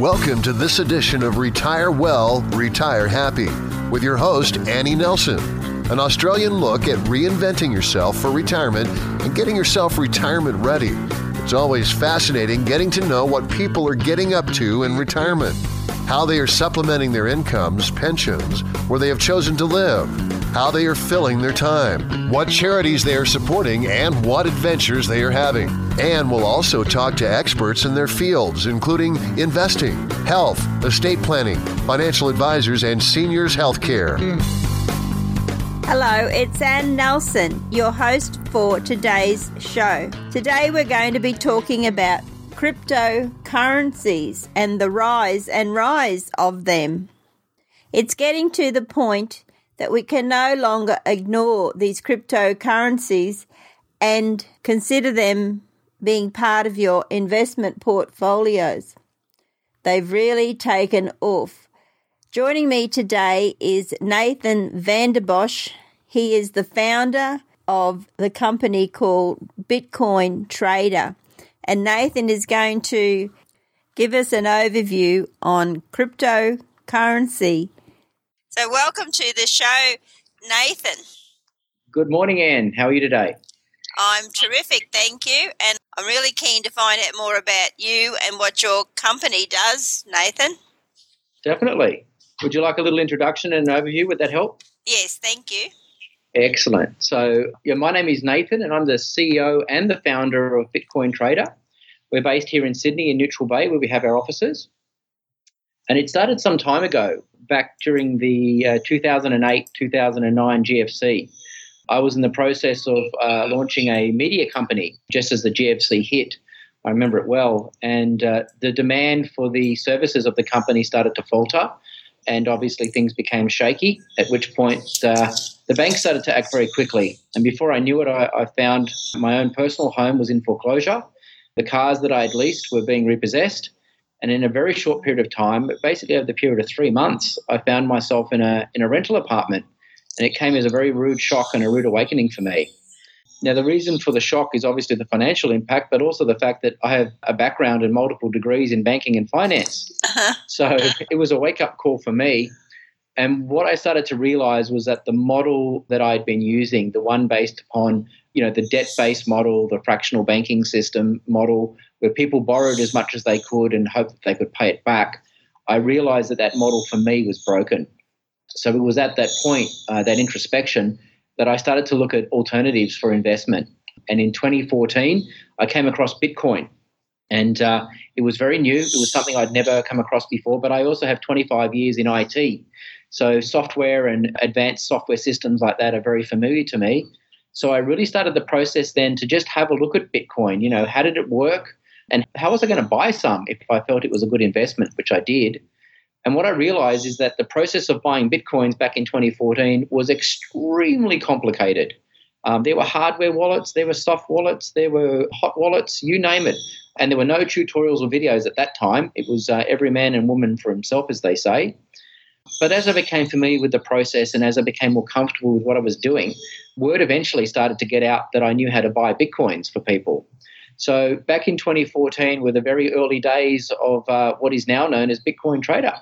Welcome to this edition of Retire Well, Retire Happy with your host, Annie Nelson. An Australian look at reinventing yourself for retirement and getting yourself retirement ready. It's always fascinating getting to know what people are getting up to in retirement, how they are supplementing their incomes, pensions, where they have chosen to live, how they are filling their time, what charities they are supporting, and what adventures they are having. And we'll also talk to experts in their fields, including investing, health, estate planning, financial advisors, and seniors healthcare. Hello, it's Ann Nelson, your host for today's show. Today we're going to be talking about cryptocurrencies and the rise of them. It's getting to the point that we can no longer ignore these cryptocurrencies and consider them being part of your investment portfolios. They've really taken off. Joining me today is Nathan van der Bosch. He is the founder of the company called Bitcoin Trader. And Nathan is going to give us an overview on cryptocurrency. So welcome to the show, Nathan. Good morning, Anne. How are you today? I'm terrific, thank you. And I'm really keen to find out more about you and what your company does, Nathan. Definitely. Would you like a little introduction and an overview? Would that help? Yes, thank you. Excellent. So, my name is Nathan and I'm the CEO and the founder of Bitcoin Trader. We're based here in Sydney in Neutral Bay where we have our offices. And it started some time ago, back during the 2008-2009 GFC. I was in the process of launching a media company just as the GFC hit. I remember it well. And the demand for the services of the company started to falter. And obviously things became shaky, at which point the bank started to act very quickly. And before I knew it, I found my own personal home was in foreclosure. The cars that I had leased were being repossessed. And in a very short period of time, basically over the period of 3 months, I found myself in a rental apartment. And it came as a very rude shock and a rude awakening for me. Now, the reason for the shock is obviously the financial impact, but also the fact that I have a background and multiple degrees in banking and finance. So it was a wake-up call for me. And what I started to realize was that the model that I'd been using, the one based upon, the debt-based model, the fractional banking system model, where people borrowed as much as they could and hoped that they could pay it back, I realized that that model for me was broken. So it was at that point, that introspection, that I started to look at alternatives for investment. And in 2014, I came across Bitcoin. And it was very new. It was something I'd never come across before, but I also have 25 years in IT. So software and advanced software systems like that are very familiar to me. So I really started the process then to just have a look at Bitcoin. How did it work? And how was I going to buy some if I felt it was a good investment, which I did? And what I realized is that the process of buying Bitcoins back in 2014 was extremely complicated. There were hardware wallets, there were soft wallets, there were hot wallets, you name it. And there were no tutorials or videos at that time. It was every man and woman for himself, as they say. But as I became familiar with the process and as I became more comfortable with what I was doing, word eventually started to get out that I knew how to buy Bitcoins for people. So back in 2014 were the very early days of what is now known as Bitcoin Trader.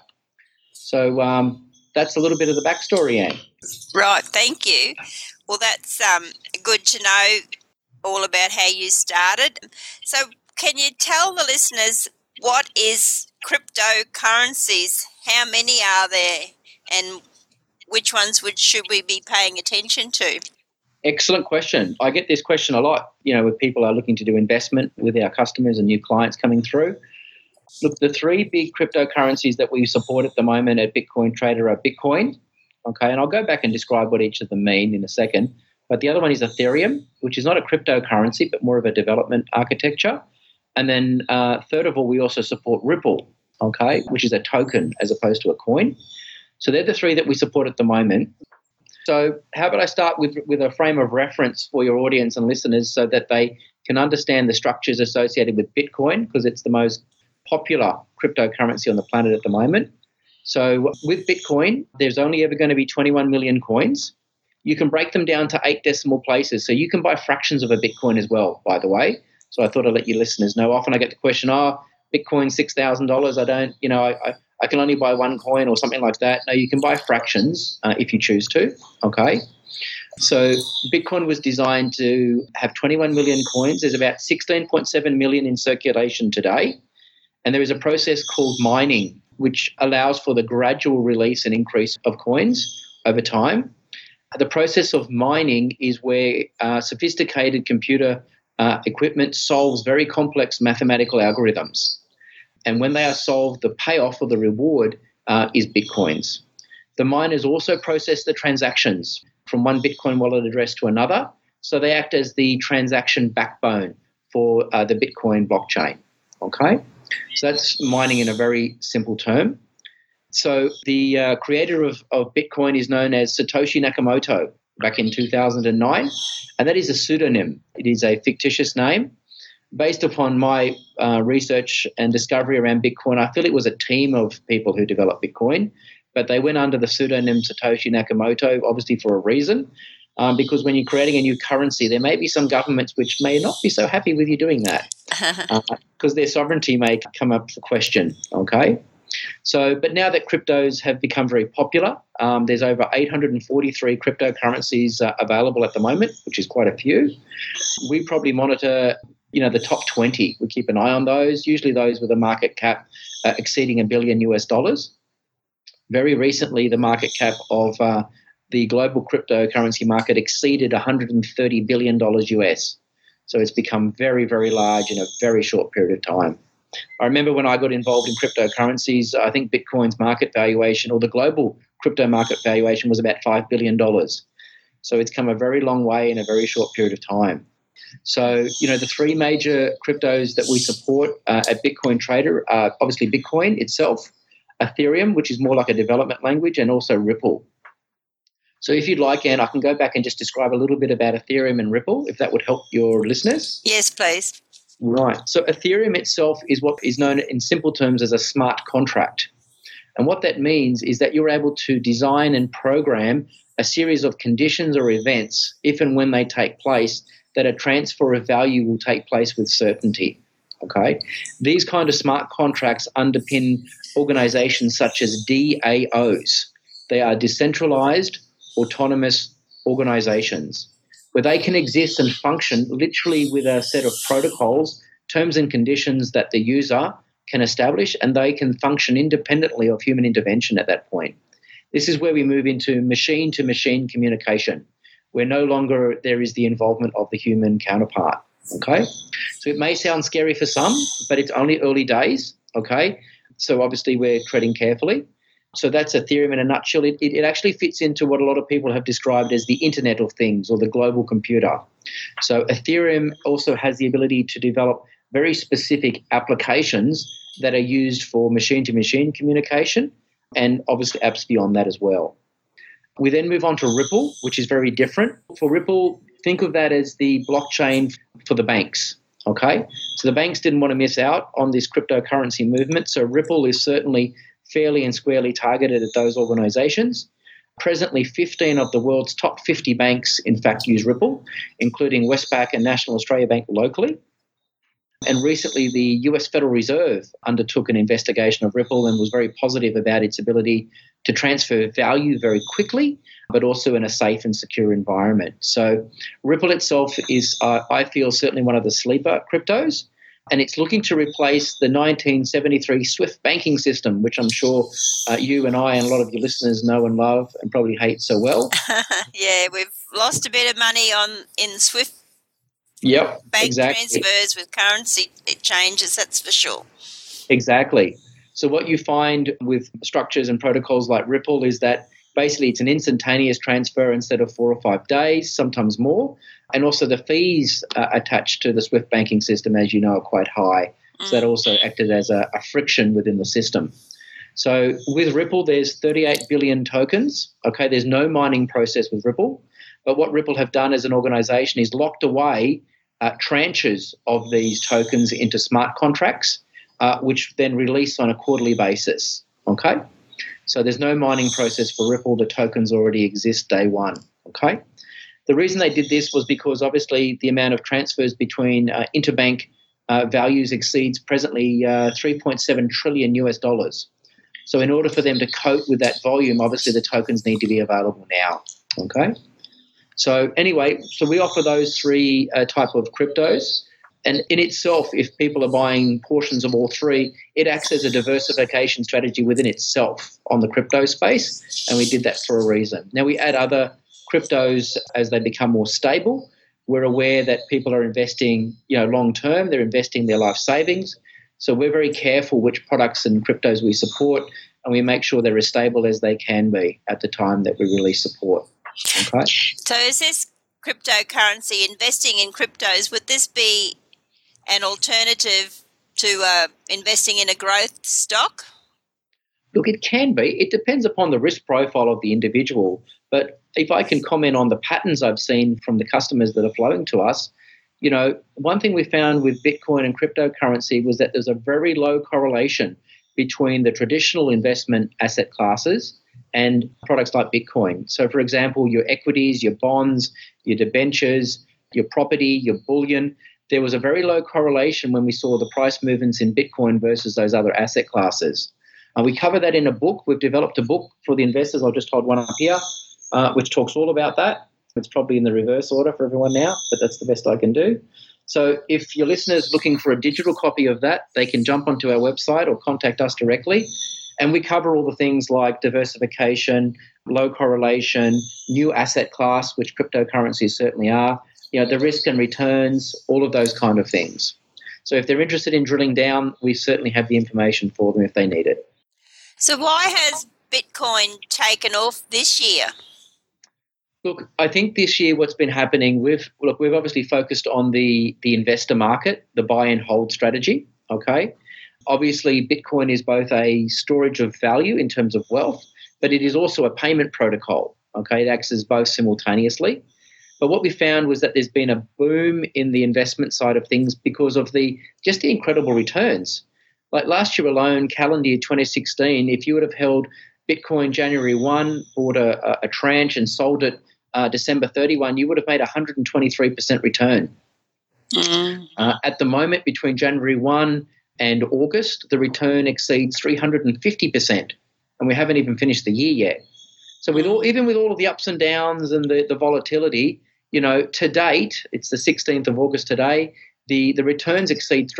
So that's a little bit of the backstory, Anne. Right, thank you. Well, that's good to know all about how you started. So can you tell the listeners what is cryptocurrencies? How many are there and which ones should we be paying attention to? Excellent question. I get this question a lot, when people are looking to do investment with our customers and new clients coming through. Look, the three big cryptocurrencies that we support at the moment at Bitcoin Trader are Bitcoin, okay, and I'll go back and describe what each of them mean in a second. But the other one is Ethereum, which is not a cryptocurrency, but more of a development architecture. And then third of all, we also support Ripple, okay, which is a token as opposed to a coin. So they're the three that we support at the moment. So how about I start with a frame of reference for your audience and listeners so that they can understand the structures associated with Bitcoin, because it's the most popular cryptocurrency on the planet at the moment. So with Bitcoin, there's only ever going to be 21 million coins. You can break them down to 8 decimal places. So you can buy fractions of a Bitcoin as well, by the way. So I thought I'd let you listeners know. Often I get the question, Bitcoin $6,000. I don't, I can only buy one coin or something like that. No, you can buy fractions if you choose to. Okay. So Bitcoin was designed to have 21 million coins. There's about 16.7 million in circulation today. And there is a process called mining, which allows for the gradual release and increase of coins over time. The process of mining is where sophisticated computer equipment solves very complex mathematical algorithms. And when they are solved, the payoff or the reward is Bitcoins. The miners also process the transactions from one Bitcoin wallet address to another. So they act as the transaction backbone for the Bitcoin blockchain. Okay? So that's mining in a very simple term. So the creator of Bitcoin is known as Satoshi Nakamoto back in 2009, and that is a pseudonym. It is a fictitious name. Based upon my research and discovery around Bitcoin, I feel it was a team of people who developed Bitcoin, but they went under the pseudonym Satoshi Nakamoto, obviously for a reason, because when you're creating a new currency, there may be some governments which may not be so happy with you doing that because their sovereignty may come up for question, okay? So, but now that cryptos have become very popular, there's over 843 cryptocurrencies available at the moment, which is quite a few. We probably monitor, the top 20. We keep an eye on those, usually those with a market cap exceeding $1 billion US. Very recently, the market cap of the global cryptocurrency market exceeded $130 billion US. So it's become very, very large in a very short period of time. I remember when I got involved in cryptocurrencies, I think Bitcoin's market valuation or the global crypto market valuation was about $5 billion. So it's come a very long way in a very short period of time. So, the three major cryptos that we support at Bitcoin Trader are obviously Bitcoin itself, Ethereum, which is more like a development language, and also Ripple. So if you'd like, Anne, I can go back and just describe a little bit about Ethereum and Ripple, if that would help your listeners. Yes, please. Right. So Ethereum itself is what is known in simple terms as a smart contract. And what that means is that you're able to design and program a series of conditions or events, if and when they take place, that a transfer of value will take place with certainty. Okay? These kind of smart contracts underpin organizations such as DAOs. They are decentralized autonomous organizations where they can exist and function literally with a set of protocols, terms and conditions that the user can establish, and they can function independently of human intervention at that point. This is where we move into machine-to-machine communication, where no longer there is the involvement of the human counterpart, okay? So it may sound scary for some, but it's only early days, okay? So obviously we're treading carefully. So that's Ethereum in a nutshell. It actually fits into what a lot of people have described as the Internet of Things or the global computer. So Ethereum also has the ability to develop very specific applications that are used for machine-to-machine communication and obviously apps beyond that as well. We then move on to Ripple, which is very different. For Ripple, think of that as the blockchain for the banks, okay? So the banks didn't want to miss out on this cryptocurrency movement, so Ripple is certainly fairly and squarely targeted at those organizations. Presently, 15 of the world's top 50 banks, in fact, use Ripple, including Westpac and National Australia Bank locally. And recently, the US Federal Reserve undertook an investigation of Ripple and was very positive about its ability to transfer value very quickly, but also in a safe and secure environment. So Ripple itself is, I feel, certainly one of the sleeper cryptos. And it's looking to replace the 1973 SWIFT banking system, which I'm sure you and I and a lot of your listeners know and love and probably hate so well. Yeah, we've lost a bit of money in SWIFT bank transfers with currency changes, that's for sure. Exactly. So what you find with structures and protocols like Ripple is that basically it's an instantaneous transfer instead of 4 or 5 days, sometimes more. And also the fees attached to the SWIFT banking system, as you know, are quite high. So that also acted as a friction within the system. So with Ripple, there's 38 billion tokens. Okay, there's no mining process with Ripple. But what Ripple have done as an organization is locked away tranches of these tokens into smart contracts, which then release on a quarterly basis. Okay? So there's no mining process for Ripple. The tokens already exist day one. Okay? The reason they did this was because obviously the amount of transfers between interbank values exceeds presently $3.7 trillion US. So in order for them to cope with that volume, obviously the tokens need to be available now. Okay. So anyway, so we offer those three type of cryptos. And in itself, if people are buying portions of all three, it acts as a diversification strategy within itself on the crypto space. And we did that for a reason. Now, we add other cryptos as they become more stable. We're aware that people are investing, long term. They're investing their life savings. So we're very careful which products and cryptos we support, and we make sure they're as stable as they can be at the time that we release support. Okay. So is this cryptocurrency, investing in cryptos, would this be an alternative to investing in a growth stock? Look, it can be. It depends upon the risk profile of the individual. But if I can comment on the patterns I've seen from the customers that are flowing to us, one thing we found with Bitcoin and cryptocurrency was that there's a very low correlation between the traditional investment asset classes and products like Bitcoin. So, for example, your equities, your bonds, your debentures, your property, your bullion, there was a very low correlation when we saw the price movements in Bitcoin versus those other asset classes. We cover that in a book. We've developed a book for the investors. I'll just hold one up here, which talks all about that. It's probably in the reverse order for everyone now, but that's the best I can do. So if your listeners looking for a digital copy of that, they can jump onto our website or contact us directly. And we cover all the things like diversification, low correlation, new asset class, which cryptocurrencies certainly are, the risk and returns, all of those kind of things. So if they're interested in drilling down, we certainly have the information for them if they need it. So why has Bitcoin taken off this year? Look, I think this year what's been happening, we've obviously focused on the investor market, the buy and hold strategy, okay? Obviously, Bitcoin is both a storage of value in terms of wealth, but it is also a payment protocol, okay? It acts as both simultaneously. But what we found was that there's been a boom in the investment side of things because of just the incredible returns. Like last year alone, calendar year 2016, if you would have held Bitcoin January 1, bought a tranche and sold it December 31, you would have made 123% return. At the moment, between January 1 and August, the return exceeds 350%, and we haven't even finished the year yet. So even with all of the ups and downs and the volatility, to date, it's the 16th of August today, the returns exceed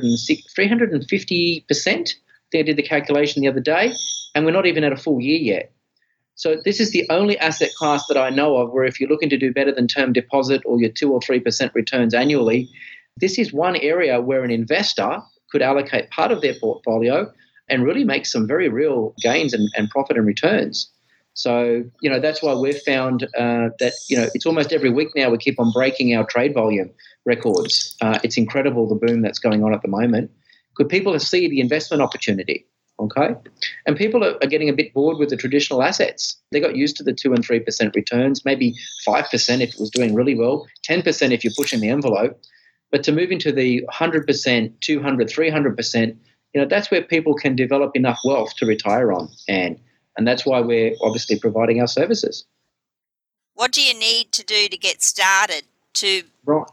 350%. I did the calculation the other day, and we're not even at a full year yet. So this is the only asset class that I know of where if you're looking to do better than term deposit or your 2 or 3% returns annually, this is one area where an investor could allocate part of their portfolio and really make some very real gains and profit and returns. So, that's why we've found that, it's almost every week now we keep on breaking our trade volume records. It's incredible the boom that's going on at the moment. Could people see the investment opportunity? Okay. And people are getting a bit bored with the traditional assets. They got used to the 2 and 3% returns, maybe 5% if it was doing really well, 10% if you're pushing the envelope. But to move into the 100%, 200, 300%, that's where people can develop enough wealth to retire on. And that's why we're obviously providing our services. What do you need to do to get started to own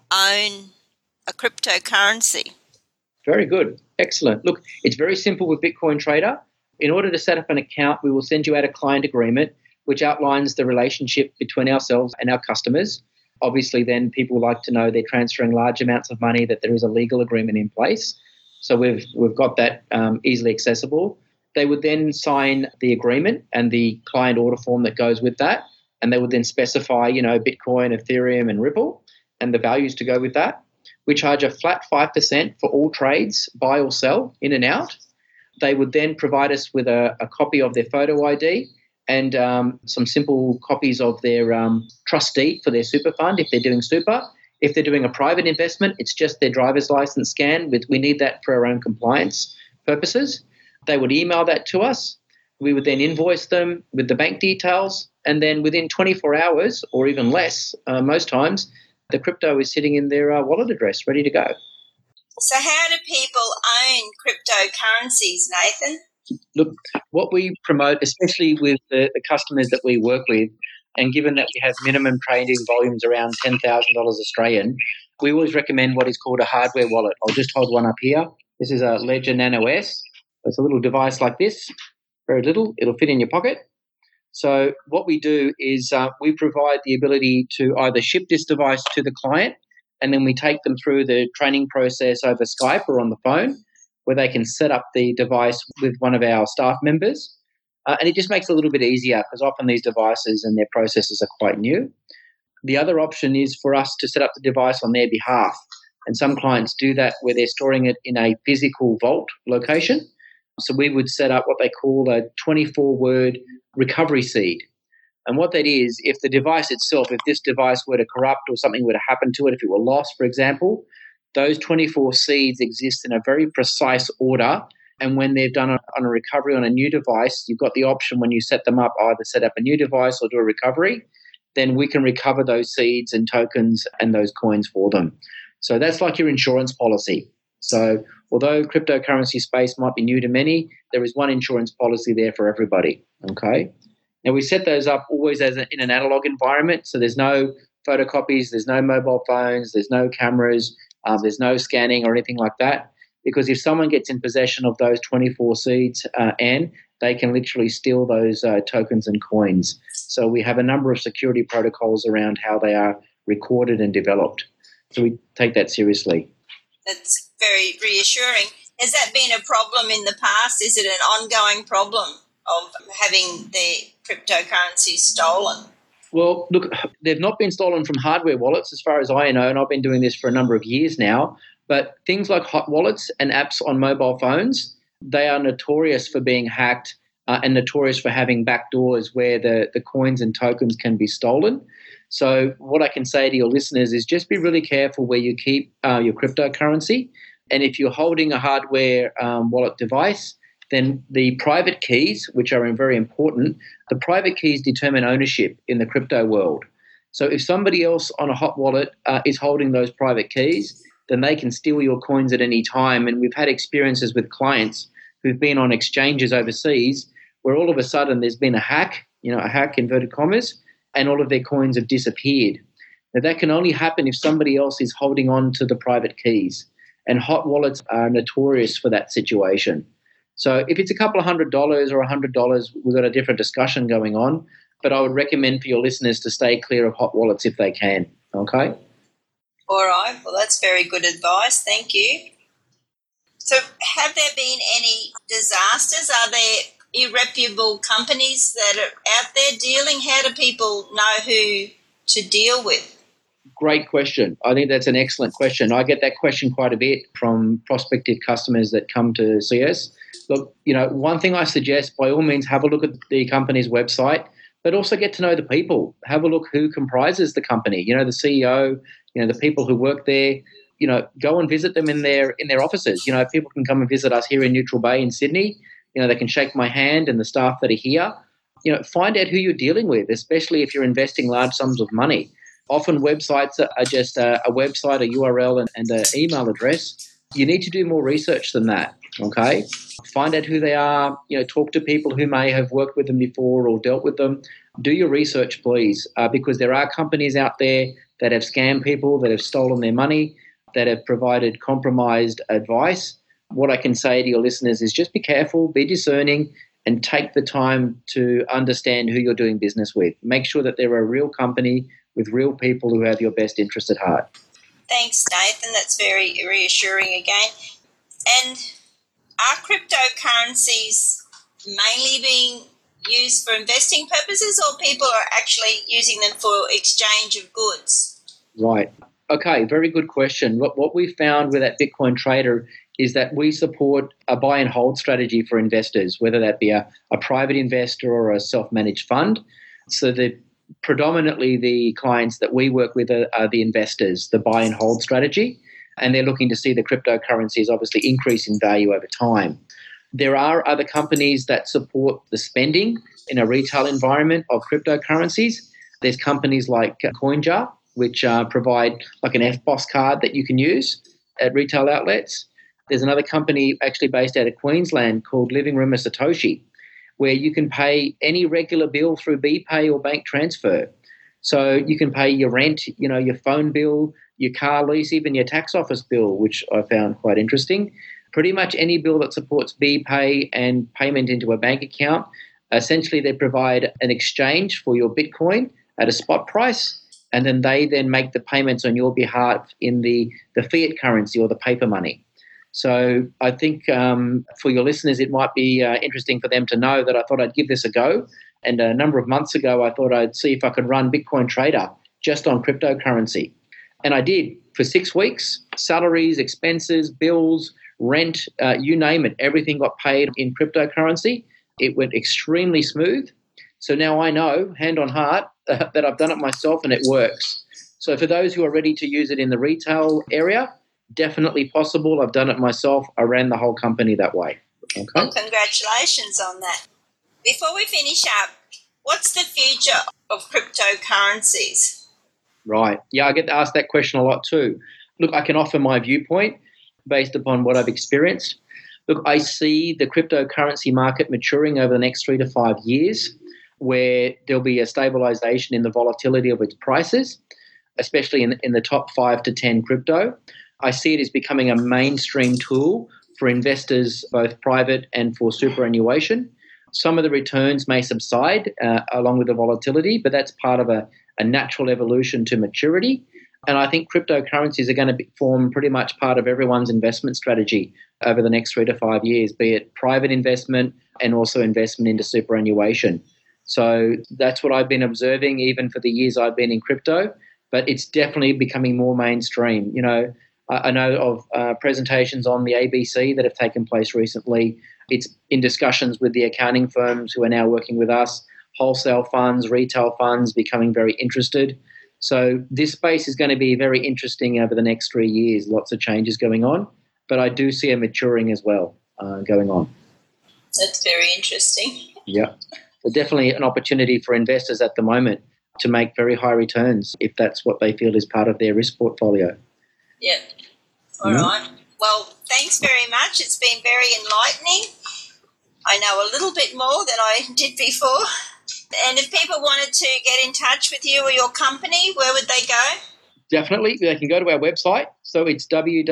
a cryptocurrency? Very good. Excellent. Look, it's very simple with Bitcoin Trader. In order to set up an account, we will send you out a client agreement which outlines the relationship between ourselves and our customers. Obviously, then people like to know they're transferring large amounts of money, that there is a legal agreement in place. So we've got that easily accessible. They would then sign the agreement and the client order form that goes with that, and they would then specify, Bitcoin, Ethereum, and Ripple, and the values to go with that. We charge a flat 5% for all trades, buy or sell, in and out. They would then provide us with a copy of their photo ID and some simple copies of their trust deed for their super fund if they're doing super. If they're doing a private investment, it's just their driver's license scan. We need that for our own compliance purposes. They would email that to us. We would then invoice them with the bank details, and then within 24 hours or even less, most times, the crypto is sitting in their wallet address, ready to go. So how do people own cryptocurrencies, Nathan? Look, what we promote, especially with the customers that we work with, and given that we have minimum trading volumes around $10,000 Australian, we always recommend what is called a hardware wallet. I'll just hold one up here. This is a Ledger Nano S. It's a little device like this, very little. It'll fit in your pocket. So what we do is we provide the ability to either ship this device to the client, and then we take them through the training process over Skype or on the phone, where they can set up the device with one of our staff members. And it just makes it a little bit easier because often these devices and their processes are quite new. The other option is for us to set up the device on their behalf. And some clients do that where they're storing it in a physical vault location. So we would set up what they call a 24-word recovery seed. And what that is, if the device itself, if this device were to corrupt or something were to happen to it, if it were lost, for example, those 24 seeds exist in a very precise order. And when they've done on a recovery on a new device, you've got the option when you set them up, either set up a new device or do a recovery, then we can recover those seeds and tokens and those coins for them. So that's like your insurance policy. So although cryptocurrency space might be new to many, there is one insurance policy there for everybody, okay? Now we set those up always in an analog environment, so there's no photocopies, there's no mobile phones, there's no cameras, there's no scanning or anything like that. Because if someone gets in possession of those 24 seeds, and they can literally steal those tokens and coins. So we have a number of security protocols around how they are recorded and developed. So we take that seriously. That's very reassuring. Has that been a problem in the past? Is it an ongoing problem of having the cryptocurrency stolen? Well, look, they've not been stolen from hardware wallets as far as I know, and I've been doing this for a number of years now. But things like hot wallets and apps on mobile phones, they are notorious for being hacked and notorious for having backdoors where the coins and tokens can be stolen. So what I can say to your listeners is just be really careful where you keep your cryptocurrency. And if you're holding a hardware wallet device, then the private keys, which are very important, the private keys determine ownership in the crypto world. So if somebody else on a hot wallet is holding those private keys, then they can steal your coins at any time. And we've had experiences with clients who've been on exchanges overseas where all of a sudden there's been a hack, inverted commas, and all of their coins have disappeared. Now that can only happen if somebody else is holding on to the private keys. And hot wallets are notorious for that situation. So if it's a couple of $100 or $100, we've got a different discussion going on. But I would recommend for your listeners to stay clear of hot wallets if they can, okay? All right. Well, that's very good advice. Thank you. So have there been any disasters? Are there irreputable companies that are out there dealing? How do people know who to deal with? Great question. I think that's an excellent question. I get that question quite a bit from prospective customers that come to see us. Look, one thing I suggest, by all means, have a look at the company's website, but also get to know the people. Have a look who comprises the company, the CEO, the people who work there. Go and visit them in their offices. People can come and visit us here in Neutral Bay in Sydney. They can shake my hand and the staff that are here. Find out who you're dealing with, especially if you're investing large sums of money. Often websites are just a website, a URL, and an email address. You need to do more research than that, okay? Find out who they are, talk to people who may have worked with them before or dealt with them. Do your research, please, because there are companies out there that have scammed people, that have stolen their money, that have provided compromised advice. What I can say to your listeners is just be careful, be discerning, and take the time to understand who you're doing business with. Make sure that they're a real company with real people who have your best interest at heart. Thanks, Nathan. That's very reassuring again. And are cryptocurrencies mainly being used for investing purposes, or people are actually using them for exchange of goods? Right. Okay, very good question. What we found with that Bitcoin Trader is that we support a buy and hold strategy for investors, whether that be a private investor or a self-managed fund. So predominantly the clients that we work with are the investors, the buy and hold strategy, and they're looking to see the cryptocurrencies obviously increase in value over time. There are other companies that support the spending in a retail environment of cryptocurrencies. There's companies like CoinJar, which provide like an FBOS card that you can use at retail outlets. There's another company actually based out of Queensland called Living Room of Satoshi, where you can pay any regular bill through BPay or bank transfer. So you can pay your rent, your phone bill, your car lease, even your tax office bill, which I found quite interesting. Pretty much any bill that supports BPay and payment into a bank account, essentially they provide an exchange for your Bitcoin at a spot price, and then they make the payments on your behalf in the fiat currency or the paper money. So I think for your listeners, it might be interesting for them to know that I thought I'd give this a go. And a number of months ago, I thought I'd see if I could run Bitcoin Trader just on cryptocurrency. And I did for 6 weeks. Salaries, expenses, bills, rent, you name it, everything got paid in cryptocurrency. It went extremely smooth. So now I know, hand on heart, that I've done it myself and it works. So for those who are ready to use it in the retail area, definitely possible. I've done it myself. I ran the whole company that way. Okay. Well, congratulations on that. Before we finish up, what's the future of cryptocurrencies? Right. Yeah, I get asked that question a lot too. Look, I can offer my viewpoint based upon what I've experienced. Look, I see the cryptocurrency market maturing over the next 3 to 5 years, where there'll be a stabilization in the volatility of its prices, especially in the top 5 to 10 crypto. I see it as becoming a mainstream tool for investors, both private and for superannuation. Some of the returns may subside along with the volatility, but that's part of a natural evolution to maturity. And I think cryptocurrencies are going to form pretty much part of everyone's investment strategy over the next 3 to 5 years, be it private investment and also investment into superannuation. So that's what I've been observing even for the years I've been in crypto, but it's definitely becoming more mainstream. You know, I know of presentations on the ABC that have taken place recently. It's in discussions with the accounting firms who are now working with us, wholesale funds, retail funds becoming very interested. So this space is going to be very interesting over the next 3 years. Lots of changes going on, but I do see a maturing as well going on. That's very interesting. Yeah. So definitely an opportunity for investors at the moment to make very high returns if that's what they feel is part of their risk portfolio. Yeah. All right. Well, thanks very much. It's been very enlightening. I know a little bit more than I did before. And if people wanted to get in touch with you or your company, where would they go? Definitely. They can go to our website. So it's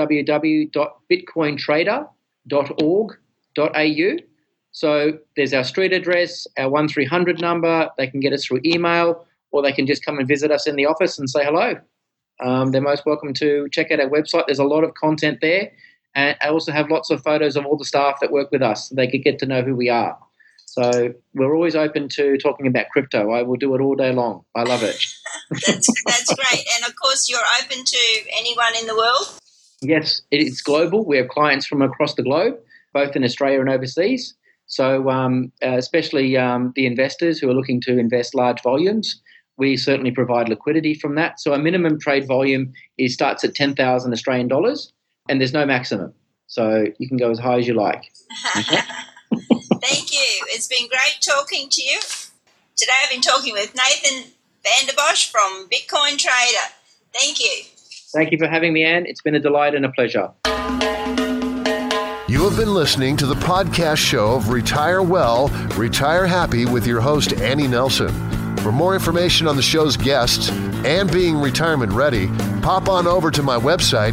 www.bitcointrader.org.au. So there's our street address, our 1300 number. They can get us through email, or they can just come and visit us in the office and say hello. They're most welcome to check out our website. There's a lot of content there. And I also have lots of photos of all the staff that work with us so they could get to know who we are. So we're always open to talking about crypto. I will do it all day long. I love it. That's great. And, of course, you're open to anyone in the world? Yes, it's global. We have clients from across the globe, both in Australia and overseas. So especially the investors who are looking to invest large volumes, we certainly provide liquidity from that. So a minimum trade volume starts at 10,000 Australian dollars, and there's no maximum. So you can go as high as you like. Okay? Thank you. It's been great talking to you. Today I've been talking with Nathan van der Bosch from Bitcoin Trader. Thank you. Thank you for having me, Anne. It's been a delight and a pleasure. You have been listening to the podcast show of Retire Well, Retire Happy with your host, Annie Nelson. For more information on the show's guests and being retirement ready, pop on over to my website,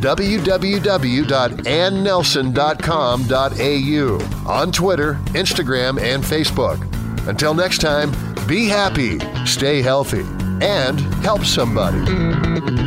www.annelson.com.au, on Twitter, Instagram, and Facebook. Until next time, be happy, stay healthy, and help somebody.